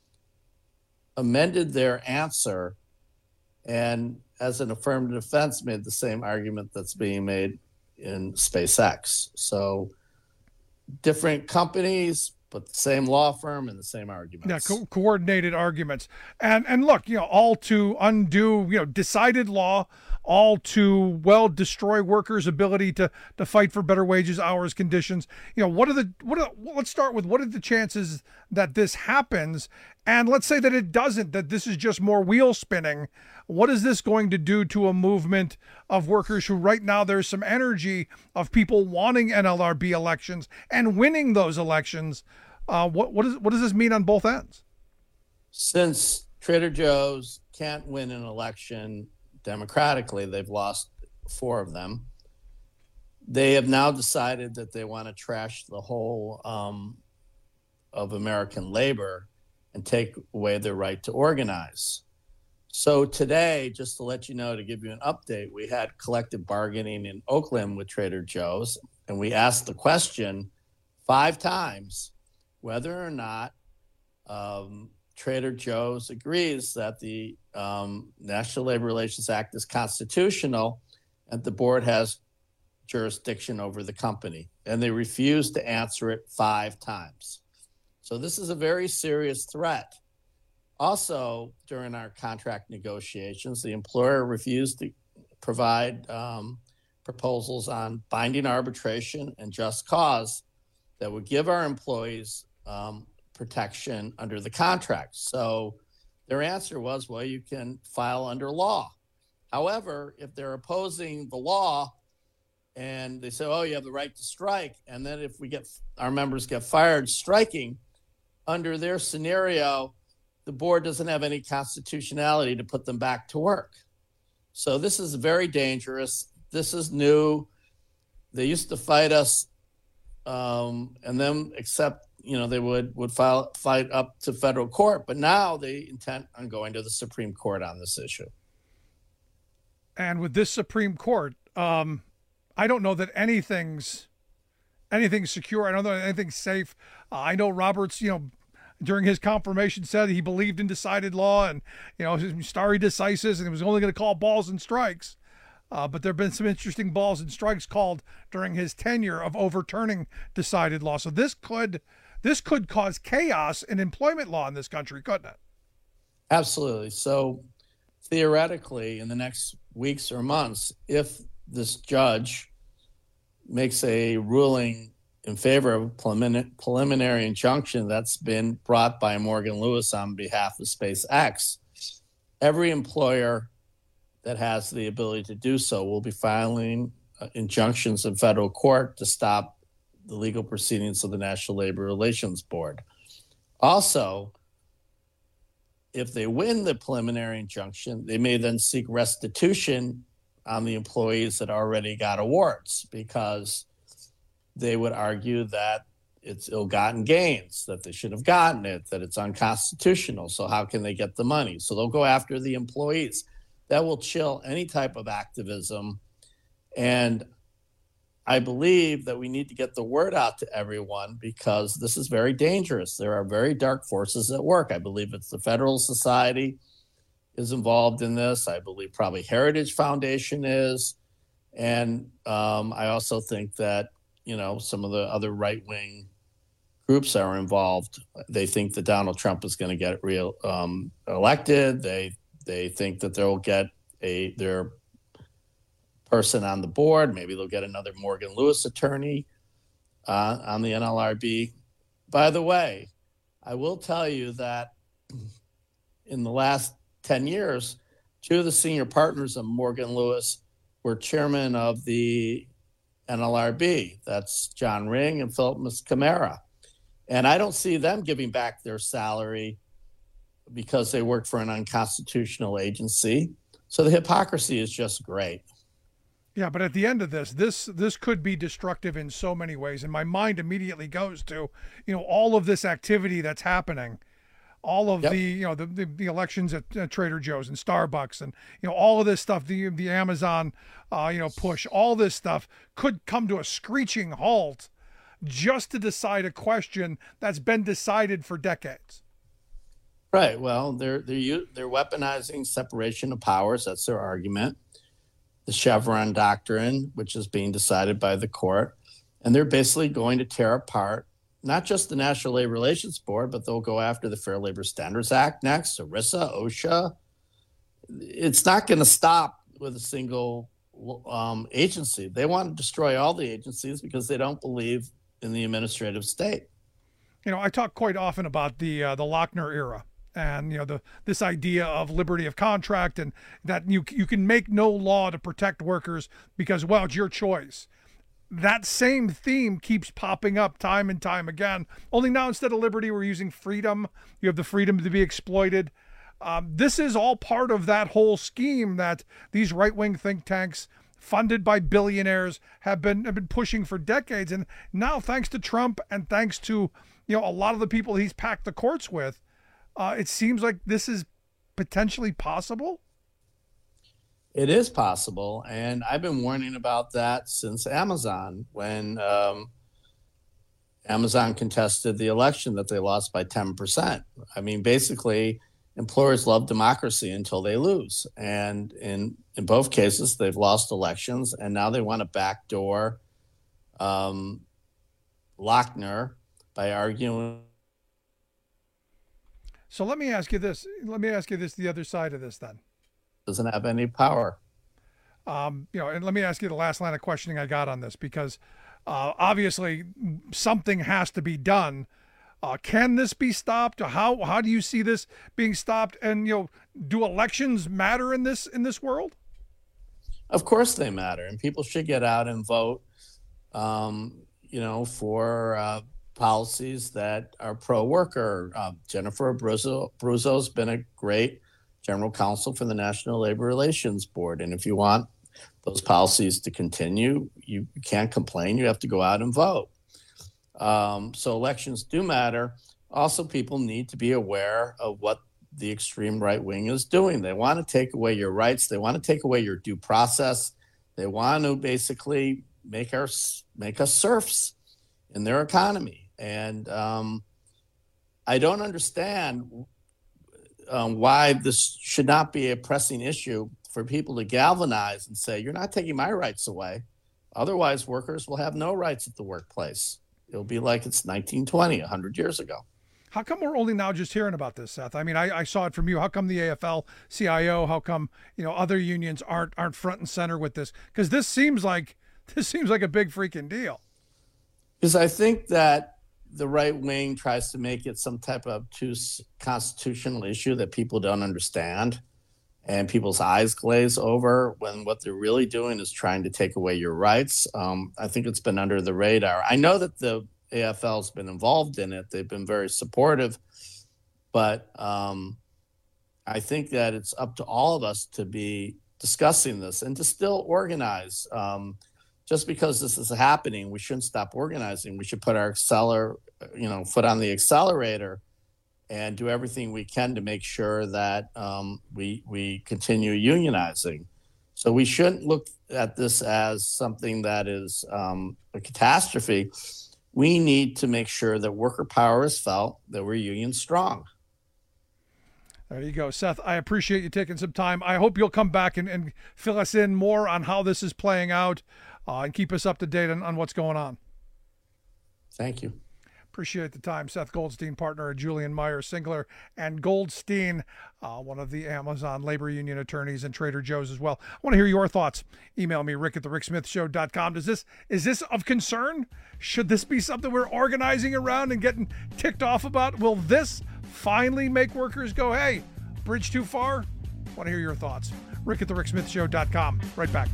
amended their answer and, as an affirmative defense, made the same argument that's being made in SpaceX. So different companies, but the same law firm and the same arguments. Yeah, coordinated arguments. And look, all to undo, decided law, all to, destroy workers' ability to fight for better wages, hours, conditions. Let's start with what are the chances that this happens? And let's say that it doesn't, that this is just more wheel spinning. What is this going to do to a movement of workers who right now there's some energy of people wanting NLRB elections and winning those elections? What does this mean on both ends? Since Trader Joe's can't win an election democratically, they've lost 4 of them. They have now decided that they want to trash the whole of American labor and take away their right to organize. So today, just to let you know, to give you an update, we had collective bargaining in Oakland with Trader Joe's, and we asked the question 5 times whether or not Trader Joe's agrees that the National Labor Relations Act is constitutional and the board has jurisdiction over the company. And they refused to answer it 5 times. So this is a very serious threat. Also, during our contract negotiations, the employer refused to provide proposals on binding arbitration and just cause that would give our employees protection under the contract. So their answer was, well, you can file under law. However, if they're opposing the law and they say, oh, you have the right to strike, and then if our members get fired striking, under their scenario, the board doesn't have any constitutionality to put them back to work. So this is very dangerous. This is new. They used to fight us and then accept, they would fight up to federal court, but now they intend on going to the Supreme Court on this issue. And with this Supreme Court, I don't know that anything's secure. I don't know that anything's safe. I know Roberts, during his confirmation said he believed in decided law and, stare decisis, and he was only going to call balls and strikes. But there have been some interesting balls and strikes called during his tenure of overturning decided law. So this could cause chaos in employment law in this country, couldn't it? Absolutely. So theoretically, in the next weeks or months, if this judge makes a ruling in favor of a preliminary injunction that's been brought by Morgan Lewis on behalf of SpaceX, every employer that has the ability to do so will be filing injunctions in federal court to stop the legal proceedings of the National Labor Relations Board. Also, if they win the preliminary injunction, they may then seek restitution on the employees that already got awards, because they would argue that it's ill-gotten gains, that they should have gotten it, that it's unconstitutional. So how can they get the money? So they'll go after the employees. That will chill any type of activism. And I believe that we need to get the word out to everyone, because this is very dangerous. There are very dark forces at work. I believe it's the Federalist Society is involved in this. I believe probably Heritage Foundation is. And I also think that, some of the other right-wing groups are involved. They think that Donald Trump is going to get elected. They think that they'll get their person on the board. Maybe they'll get another Morgan Lewis attorney on the NLRB. By the way, I will tell you that in the last 10 years, two of the senior partners of Morgan Lewis were chairman of the NLRB. That's John Ring and Philip Muscamara. And I don't see them giving back their salary because they work for an unconstitutional agency. So the hypocrisy is just great. Yeah, but at the end of this could be destructive in so many ways. And my mind immediately goes to, all of this activity that's happening, all of the elections at Trader Joe's and Starbucks and, all of this stuff, the Amazon, push, all this stuff could come to a screeching halt just to decide a question that's been decided for decades. Right. Well, they're weaponizing separation of powers. That's their argument. The Chevron doctrine, which is being decided by the court. And they're basically going to tear apart not just the National Labor Relations Board, but they'll go after the Fair Labor Standards Act next, ERISA, OSHA. It's not going to stop with a single agency. They want to destroy all the agencies because they don't believe in the administrative state. I talk quite often about the Lochner era. And, this idea of liberty of contract and that you can make no law to protect workers because, well, it's your choice. That same theme keeps popping up time and time again. Only now instead of liberty, we're using freedom. You have the freedom to be exploited. This is all part of that whole scheme that these right-wing think tanks funded by billionaires have been pushing for decades. And now, thanks to Trump and thanks to, a lot of the people he's packed the courts with, it seems like this is potentially possible. It is possible. And I've been warning about that since Amazon, when Amazon contested the election that they lost by 10%. I mean, basically, employers love democracy until they lose. And in both cases, they've lost elections. And now they want to backdoor Lochner by arguing. So let me ask you this. The other side of this then. Doesn't have any power. And let me ask you the last line of questioning I got on this, because obviously something has to be done. Can this be stopped? How do you see this being stopped? And, do elections matter in this world? Of course they matter. And people should get out and vote, for policies that are pro-worker. Jennifer Abruzzo has been a great general counsel for the National Labor Relations Board. And if you want those policies to continue, you can't complain. You have to go out and vote. So elections do matter. Also, people need to be aware of what the extreme right wing is doing. They want to take away your rights. They want to take away your due process. They want to basically make us serfs in their economy. And I don't understand why this should not be a pressing issue for people to galvanize and say, you're not taking my rights away. Otherwise, workers will have no rights at the workplace. It'll be like it's 1920, 100 years ago. How come we're only now just hearing about this, Seth? I mean, I saw it from you. How come the AFL-CIO, how come, other unions aren't front and center with this? Because this seems like a big freaking deal. Because I think that the right wing tries to make it some type of obtuse constitutional issue that people don't understand, and people's eyes glaze over when what they're really doing is trying to take away your rights. I think it's been under the radar. I know that the AFL's been involved in it. They've been very supportive, but I think that it's up to all of us to be discussing this and to still organize. Just because this is happening, we shouldn't stop organizing. We should put our foot on the accelerator and do everything we can to make sure that we continue unionizing. So we shouldn't look at this as something that is a catastrophe. We need to make sure that worker power is felt, that we're union strong. There you go, Seth. I appreciate you taking some time. I hope you'll come back and fill us in more on how this is playing out and keep us up to date on what's going on. Thank you. Appreciate the time. Seth Goldstein, partner at Julian Meyer, Singler, and Goldstein, one of the Amazon labor union attorneys and Trader Joe's as well. I want to hear your thoughts. Email me, rick@thericksmithshow.com. Is this of concern? Should this be something we're organizing around and getting ticked off about? Will this finally make workers go, hey, bridge too far? I want to hear your thoughts. rick@thericksmithshow.com. Right back.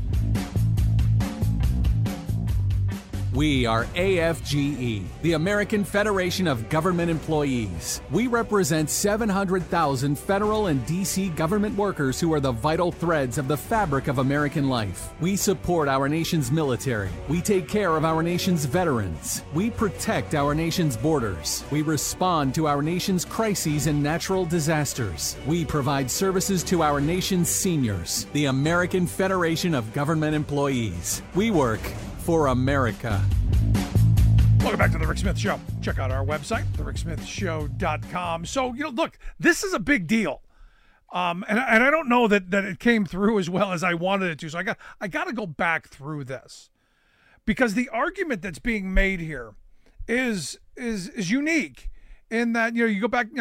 We are AFGE, the American Federation of Government Employees. We represent 700,000 federal and D.C. government workers who are the vital threads of the fabric of American life. We support our nation's military. We take care of our nation's veterans. We protect our nation's borders. We respond to our nation's crises and natural disasters. We provide services to our nation's seniors. The American Federation of Government Employees. We work for America. Welcome back to The Rick Smith Show. Check out our website, thericksmithshow.com. So, look, this is a big deal. And I don't know that it came through as well as I wanted it to. So I got to go back through this because the argument that's being made here is unique in that, you go back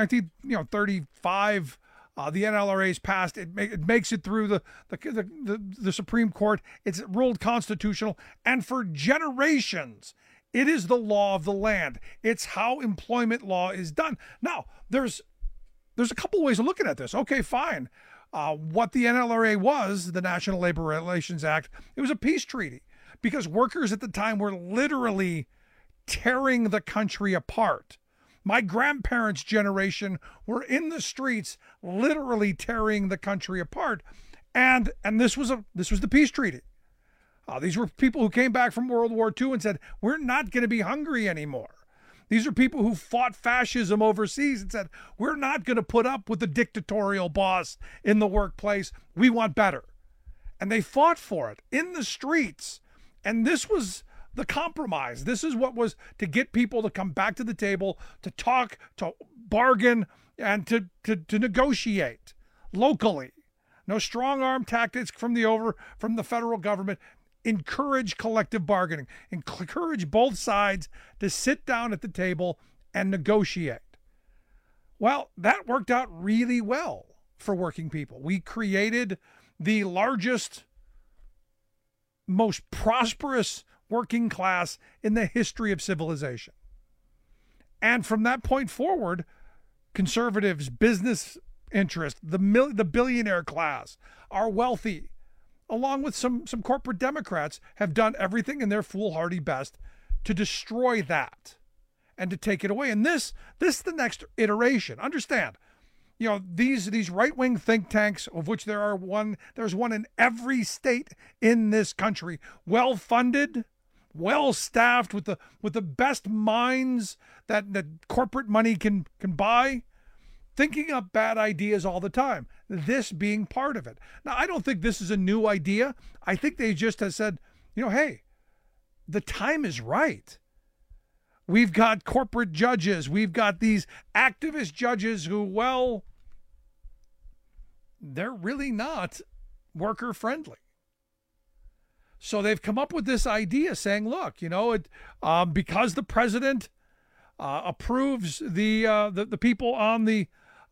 1935, the NLRA's passed. It makes it through the Supreme Court. It's ruled constitutional, and for generations, it is the law of the land. It's how employment law is done. Now, there's a couple ways of looking at this. Okay, fine. What the NLRA was, the National Labor Relations Act, it was a peace treaty because workers at the time were literally tearing the country apart. My grandparents' generation were in the streets, literally tearing the country apart, and this was the peace treaty. These were people who came back from World War II and said, "We're not going to be hungry anymore." These are people who fought fascism overseas and said, "We're not going to put up with the dictatorial boss in the workplace. We want better," and they fought for it in the streets. And this was the compromise. This is what was to get people to come back to the table, to talk, to bargain, and to negotiate locally. No strong arm tactics from the federal government. Encourage collective bargaining. Encourage both sides to sit down at the table and negotiate. Well, that worked out really well for working people. We created the largest, most prosperous working class in the history of civilization. And from that point forward, conservatives, business interests, the billionaire class, our wealthy, along with some corporate Democrats, have done everything in their foolhardy best to destroy that and to take it away. And this is the next iteration. Understand, these right-wing think tanks, of which there's one in every state in this country, well-funded, well-staffed, with the best minds that corporate money can buy, thinking up bad ideas all the time, this being part of it. Now, I don't think this is a new idea. I think they just have said, hey, the time is right. We've got corporate judges. We've got these activist judges who, well, they're really not worker-friendly. So they've come up with this idea saying, look, because the president approves the people on the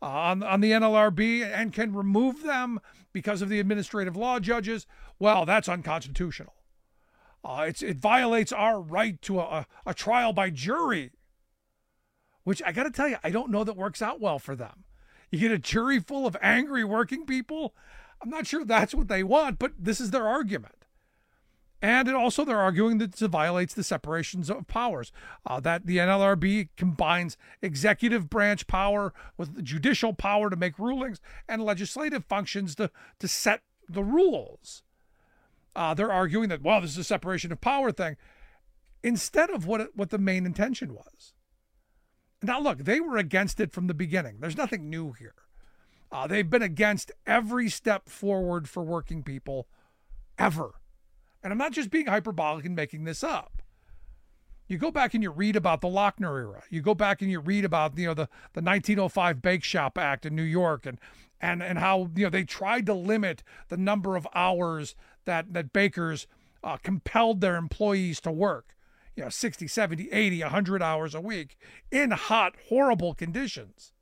NLRB and can remove them because of the administrative law judges, well, that's unconstitutional. It violates our right to a trial by jury, which I got to tell you, I don't know that works out well for them. You get a jury full of angry working people. I'm not sure that's what they want, but this is their argument. And they're arguing that it violates the separations of powers, that the NLRB combines executive branch power with the judicial power to make rulings and legislative functions to set the rules. They're arguing that, well, this is a separation of power thing, instead of what the main intention was. Now, look, they were against it from the beginning. There's nothing new here. They've been against every step forward for working people ever. And I'm not just being hyperbolic and making this up. You go back and you read about the Lochner era. You go back and you read about, the 1905 Bake Shop Act in New York and how, they tried to limit the number of hours that bakers compelled their employees to work, 60, 70, 80, 100 hours a week in hot, horrible conditions.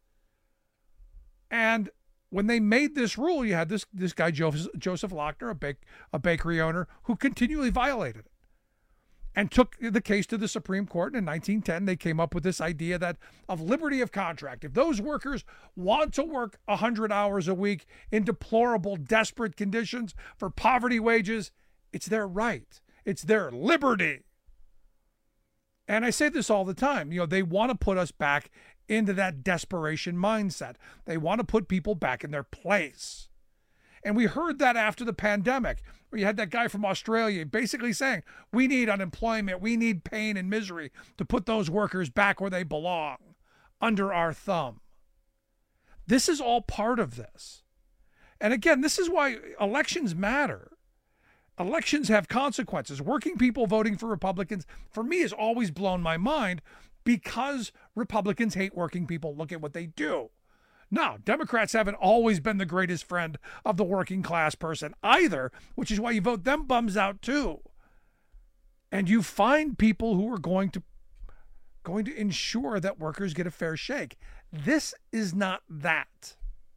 And when they made this rule, you had this guy, Joseph Lochner, a bakery owner, who continually violated it and took the case to the Supreme Court. And in 1910, they came up with this idea of liberty of contract. If those workers want to work 100 hours a week in deplorable, desperate conditions for poverty wages, it's their right. It's their liberty. And I say this all the time. They want to put us back into that desperation mindset. They want to put people back in their place. And we heard that after the pandemic, where you had that guy from Australia basically saying, we need unemployment, we need pain and misery to put those workers back where they belong, under our thumb. This is all part of this. And again, this is why elections matter. Elections have consequences. Working people voting for Republicans, for me, has always blown my mind because Republicans hate working people. Look at what they do. Now, Democrats haven't always been the greatest friend of the working class person either, which is why you vote them bums out too. And you find people who are going to ensure that workers get a fair shake. This is not that.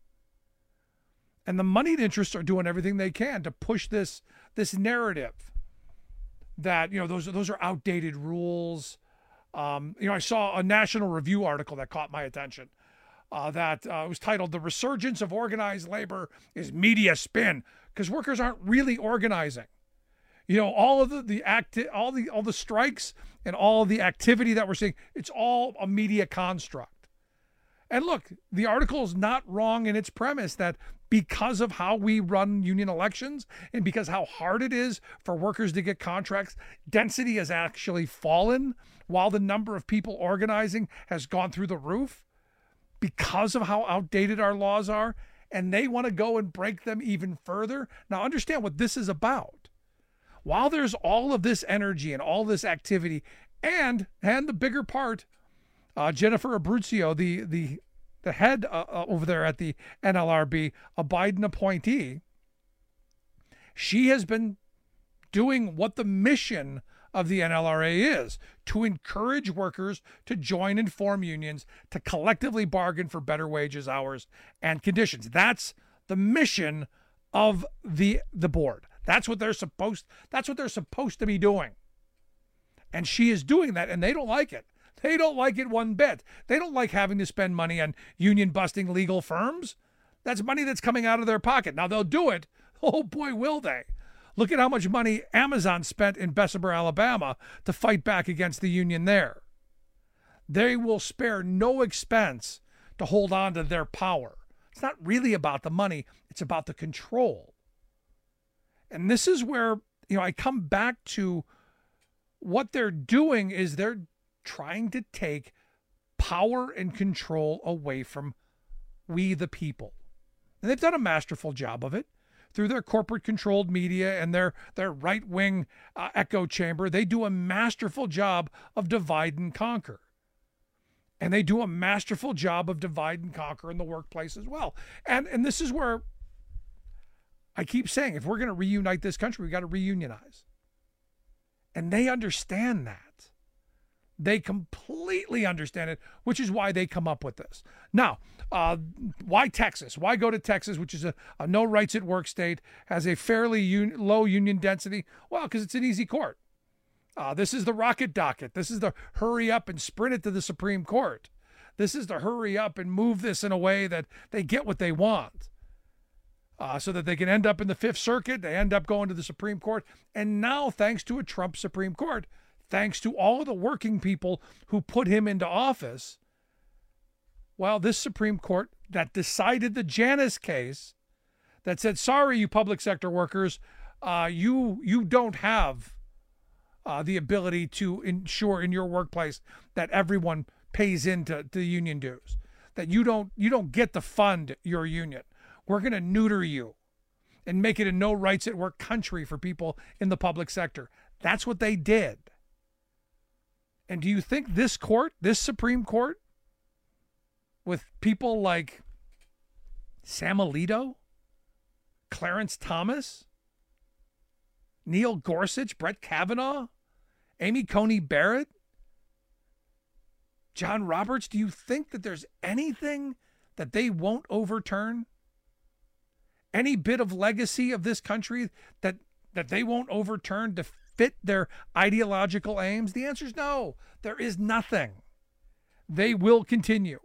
And the moneyed interests are doing everything they can to push this narrative that, those are outdated rules. I saw a National Review article that caught my attention. That was titled "The Resurgence of Organized Labor is Media Spin," because workers aren't really organizing. All of all the strikes and all the activity that we're seeing, it's all a media construct. And look, the article is not wrong in its premise that because of how we run union elections and because how hard it is for workers to get contracts, density has actually fallen while the number of people organizing has gone through the roof, because of how outdated our laws are, and they want to go and break them even further. Now, understand what this is about. While there's all of this energy and all this activity, and the bigger part, Jennifer Abruzzo, the head over there at the NLRB, a Biden appointee, she has been doing what the mission of the NLRA is, to encourage workers to join and form unions, to collectively bargain for better wages, hours, and conditions. That's the mission of the board. That's what they're supposed to be doing. And she is doing that, and they don't like it. They don't like it one bit. They don't like having to spend money on union busting legal firms. That's money that's coming out of their pocket. Now they'll do it. Oh boy, will they. Look at how much money Amazon spent in Bessemer, Alabama to fight back against the union there. They will spare no expense to hold on to their power. It's not really about the money. It's about the control. And this is where, I come back to what they're doing is they're trying to take power and control away from we the people. And they've done a masterful job of it. Through their corporate-controlled media and their right-wing echo chamber, they do a masterful job of divide and conquer. And they do a masterful job of divide and conquer in the workplace as well. And this is where I keep saying, if we're going to reunite this country, we got to reunionize. And they understand that. They completely understand it, which is why they come up with this. Now, why Texas? Why go to Texas, which is a no rights at work state, has a fairly low union density? Well, because it's an easy court. This is the rocket docket. This is the hurry up and sprint it to the Supreme Court. This is the hurry up and move this in a way that they get what they want. So that they can end up in the Fifth Circuit. They end up going to the Supreme Court. And now, thanks to a Trump Supreme Court, thanks to all of the working people who put him into office, well, this Supreme Court that decided the Janus case, that said, sorry, you public sector workers, you don't have the ability to ensure in your workplace that everyone pays into the union dues, that you don't get to fund your union. We're going to neuter you and make it a no rights at work country for people in the public sector. That's what they did. And do you think this court, this Supreme Court, with people like Sam Alito, Clarence Thomas, Neil Gorsuch, Brett Kavanaugh, Amy Coney Barrett, John Roberts, do you think that there's anything that they won't overturn? Any bit of legacy of this country that they won't overturn to fit their ideological aims? The answer is no. There is nothing. They will continue.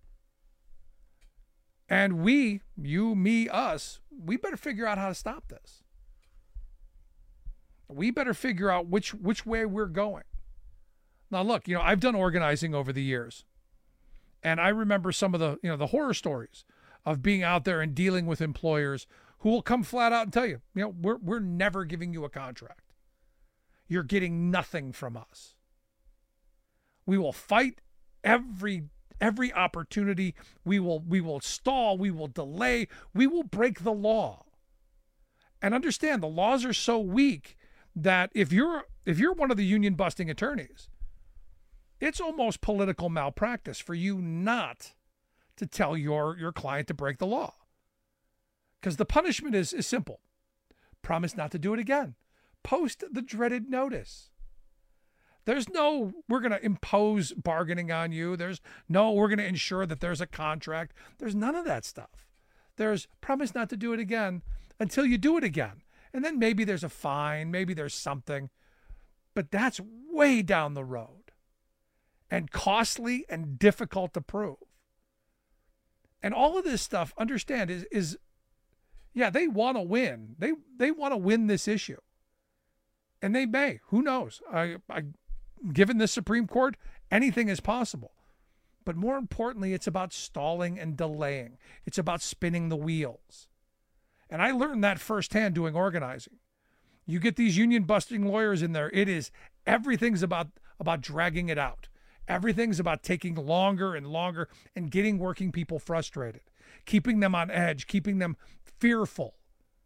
And we, you, me, us, we better figure out how to stop this. We better figure out which way we're going. Now, look, I've done organizing over the years, and I remember some of the, the horror stories of being out there and dealing with employers who will come flat out and tell you, we're never giving you a contract. You're getting nothing from us. We will fight every opportunity. We will stall. We will delay. We will break the law. And understand, the laws are so weak that if you're one of the union busting attorneys, it's almost political malpractice for you not to tell your client to break the law. Because the punishment is simple. Promise not to do it again. Post the dreaded notice. There's no, we're going to impose bargaining on you. There's no, we're going to ensure that there's a contract. There's none of that stuff. There's promise not to do it again until you do it again. And then maybe there's a fine, maybe there's something. But that's way down the road and costly and difficult to prove. And all of this stuff, understand, is they want to win. They want to win this issue. And they may. Who knows? Given the Supreme Court, anything is possible. But more importantly, it's about stalling and delaying. It's about spinning the wheels. And I learned that firsthand doing organizing. You get these union busting lawyers in there, everything's about dragging it out. Everything's about taking longer and longer and getting working people frustrated, keeping them on edge, keeping them fearful.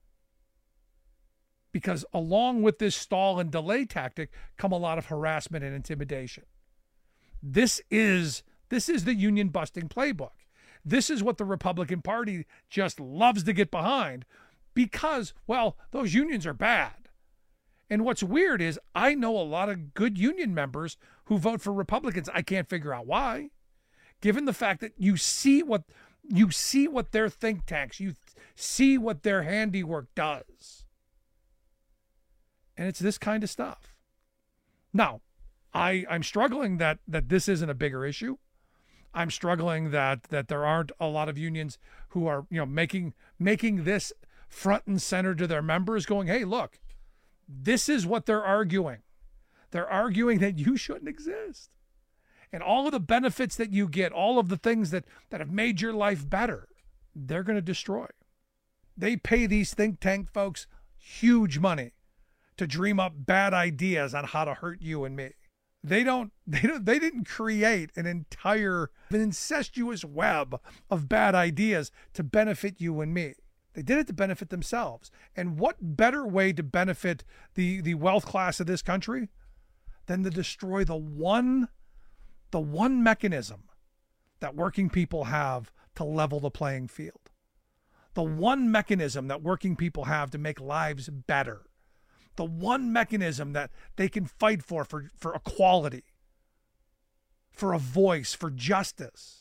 Because along with this stall and delay tactic come a lot of harassment and intimidation. This is the union busting playbook. This is what the Republican Party just loves to get behind because, well, those unions are bad. And what's weird is I know a lot of good union members who vote for Republicans. I can't figure out why. Given the fact that you see what their think tanks, you see what their handiwork does. And it's this kind of stuff. Now, I'm struggling that this isn't a bigger issue. I'm struggling that there aren't a lot of unions who are, making this front and center to their members, going, hey, look, this is what they're arguing. They're arguing that you shouldn't exist. And all of the benefits that you get, all of the things that have made your life better, they're going to destroy. They pay these think tank folks huge money to dream up bad ideas on how to hurt you and me. They didn't create an incestuous web of bad ideas to benefit you and me. They did it to benefit themselves. And what better way to benefit the wealth class of this country than to destroy the one mechanism that working people have to level the playing field. The one mechanism that working people have to make lives better. The one mechanism that they can fight for equality, for a voice, for justice.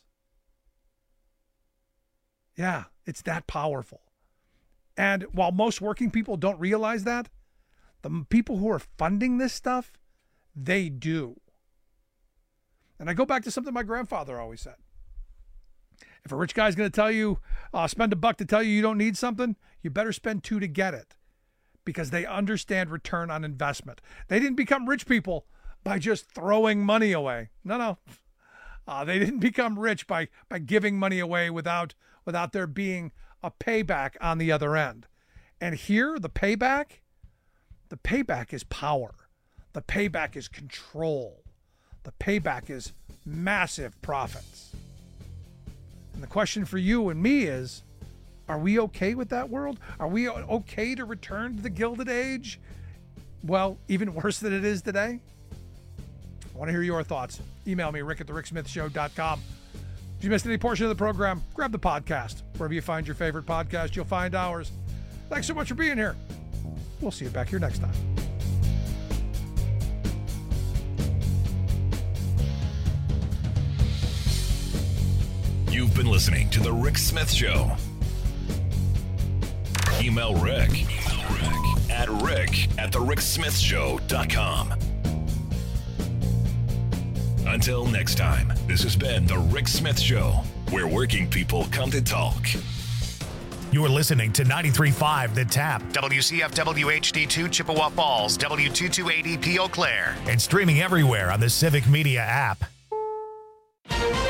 Yeah, it's that powerful. And while most working people don't realize that, the people who are funding this stuff, they do. And I go back to something my grandfather always said. If a rich guy's going to tell you, spend $1 to tell you don't need something, you better spend $2 to get it. Because they understand return on investment. They didn't become rich people by just throwing money away. No. They didn't become rich by giving money away without there being a payback on the other end. And here, the payback is power. The payback is control. The payback is massive profits. And the question for you and me is, are we okay with that world? Are we okay to return to the Gilded Age? Well, even worse than it is today? I want to hear your thoughts. Email me, rick@thericksmithshow.com. If you missed any portion of the program, grab the podcast. Wherever you find your favorite podcast, you'll find ours. Thanks so much for being here. We'll see you back here next time. You've been listening to The Rick Smith Show. Email Rick at rick@thericksmithshow.com. Until next time, this has been The Rick Smith Show, where working people come to talk. You're listening to 93.5 The Tap, WCFW HD2 Chippewa Falls, W228EP Eau Claire, and streaming everywhere on the Civic Media app.